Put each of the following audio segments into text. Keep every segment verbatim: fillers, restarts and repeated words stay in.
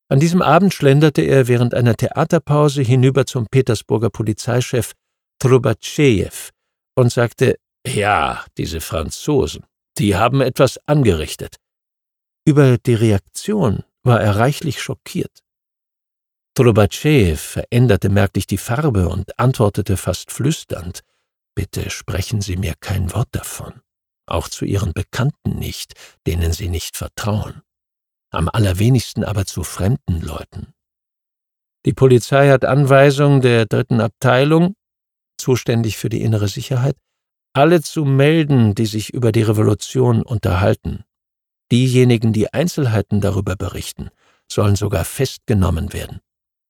An diesem Abend schlenderte er während einer Theaterpause hinüber zum Petersburger Polizeichef Trubatschejew und sagte: »Ja, diese Franzosen, die haben etwas angerichtet.« Über die Reaktion war er reichlich schockiert. Trubatschejew veränderte merklich die Farbe und antwortete fast flüsternd: »Bitte sprechen Sie mir kein Wort davon, auch zu Ihren Bekannten nicht, denen Sie nicht vertrauen. Am allerwenigsten aber zu fremden Leuten. Die Polizei hat Anweisung der dritten Abteilung, zuständig für die innere Sicherheit, alle zu melden, die sich über die Revolution unterhalten. Diejenigen, die Einzelheiten darüber berichten, sollen sogar festgenommen werden.«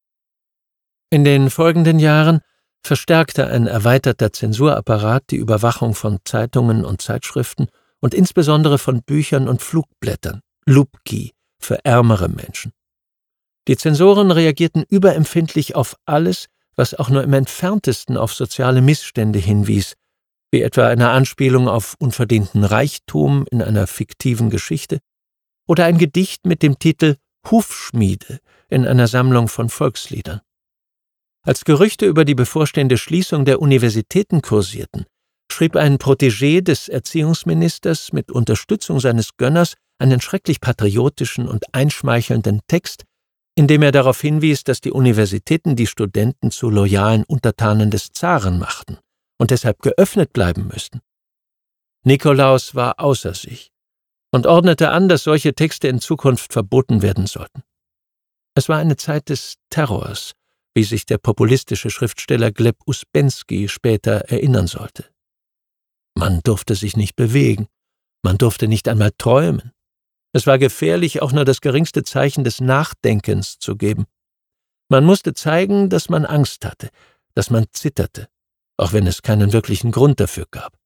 In den folgenden Jahren verstärkte ein erweiterter Zensurapparat die Überwachung von Zeitungen und Zeitschriften und insbesondere von Büchern und Flugblättern, Lubki, für ärmere Menschen. Die Zensoren reagierten überempfindlich auf alles, was auch nur im entferntesten auf soziale Missstände hinwies, wie etwa eine Anspielung auf unverdienten Reichtum in einer fiktiven Geschichte oder ein Gedicht mit dem Titel »Hufschmiede« in einer Sammlung von Volksliedern. Als Gerüchte über die bevorstehende Schließung der Universitäten kursierten, schrieb ein Protégé des Erziehungsministers mit Unterstützung seines Gönners einen schrecklich patriotischen und einschmeichelnden Text, in dem er darauf hinwies, dass die Universitäten die Studenten zu loyalen Untertanen des Zaren machten und deshalb geöffnet bleiben müssten. Nikolaus war außer sich und ordnete an, dass solche Texte in Zukunft verboten werden sollten. Es war eine Zeit des Terrors, wie sich der populistische Schriftsteller Gleb Uspensky später erinnern sollte. Man durfte sich nicht bewegen, man durfte nicht einmal träumen. Es war gefährlich, auch nur das geringste Zeichen des Nachdenkens zu geben. Man musste zeigen, dass man Angst hatte, dass man zitterte, auch wenn es keinen wirklichen Grund dafür gab.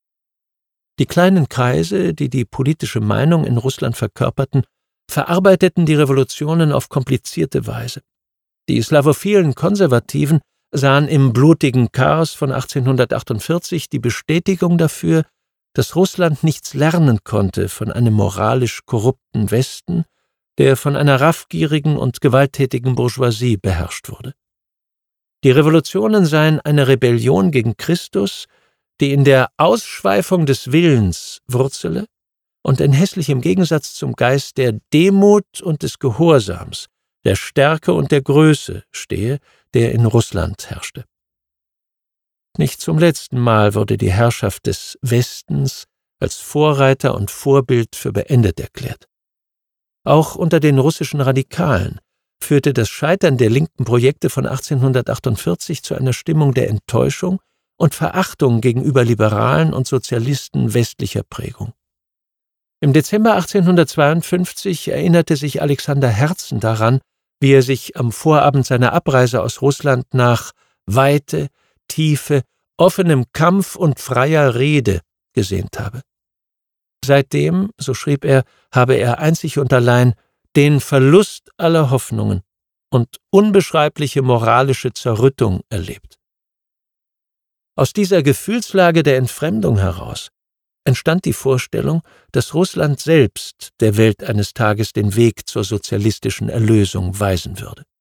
Die kleinen Kreise, die die politische Meinung in Russland verkörperten, verarbeiteten die Revolutionen auf komplizierte Weise. Die slavophilen Konservativen sahen im blutigen Chaos von achtzehnhundertachtundvierzig die Bestätigung dafür, dass Russland nichts lernen konnte von einem moralisch korrupten Westen, der von einer raffgierigen und gewalttätigen Bourgeoisie beherrscht wurde. Die Revolutionen seien eine Rebellion gegen Christus, die in der Ausschweifung des Willens wurzele und in hässlichem Gegensatz zum Geist der Demut und des Gehorsams, der Stärke und der Größe stehe, der in Russland herrschte. Nicht zum letzten Mal wurde die Herrschaft des Westens als Vorreiter und Vorbild für beendet erklärt. Auch unter den russischen Radikalen führte das Scheitern der linken Projekte von achtzehnhundertachtundvierzig zu einer Stimmung der Enttäuschung und Verachtung gegenüber Liberalen und Sozialisten westlicher Prägung. Im Dezember achtzehnhundertzweiundfünfzig erinnerte sich Alexander Herzen daran, wie er sich am Vorabend seiner Abreise aus Russland nach Weite, Tiefe, offenem Kampf und freier Rede gesehnt habe. Seitdem, so schrieb er, habe er einzig und allein den Verlust aller Hoffnungen und unbeschreibliche moralische Zerrüttung erlebt. Aus dieser Gefühlslage der Entfremdung heraus entstand die Vorstellung, dass Russland selbst der Welt eines Tages den Weg zur sozialistischen Erlösung weisen würde.